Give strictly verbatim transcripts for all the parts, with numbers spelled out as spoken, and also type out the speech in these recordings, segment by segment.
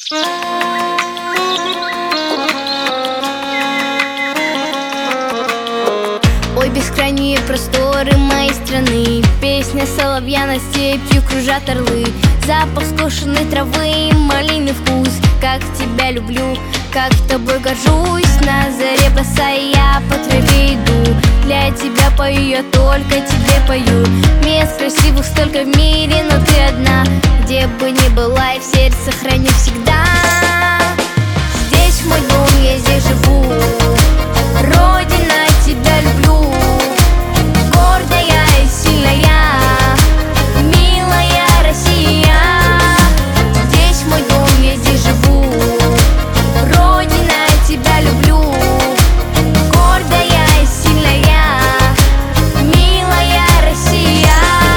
Ой, бескрайние просторы моей страны, песня соловья над степью кружат орлы. Запах скошенной травы, малиный вкус. Как тебя люблю, как тобой горжусь. На заре босая я по траве иду. Для тебя пою, я только тебе пою. Мест красивых столько в мире, но ты одна. Где бы ни была, и в сердце храню всегда. Здесь мой дом, я здесь живу. Родина, тебя люблю. Гордая и сильная, милая Россия. Здесь мой дом, я здесь живу. Родина, тебя люблю. Гордая и сильная, милая Россия.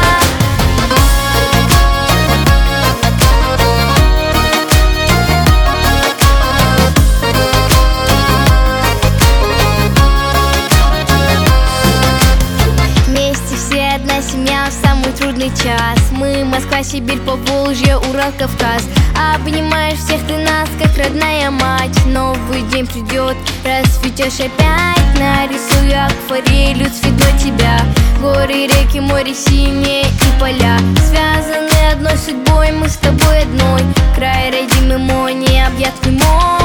Вместе все одна семья в самый трудный час. Мы Москва, Сибирь, Поволжье, Урал, Кавказ. Обнимаешь всех ты нас, как родная мать. Новый день придет, расцветешь опять. Нарисую акварелью цветной тебя. Горы, реки, море синее и поля. Связаны одной судьбой, мы с тобой одной. Край родимый мой, необъятный мой.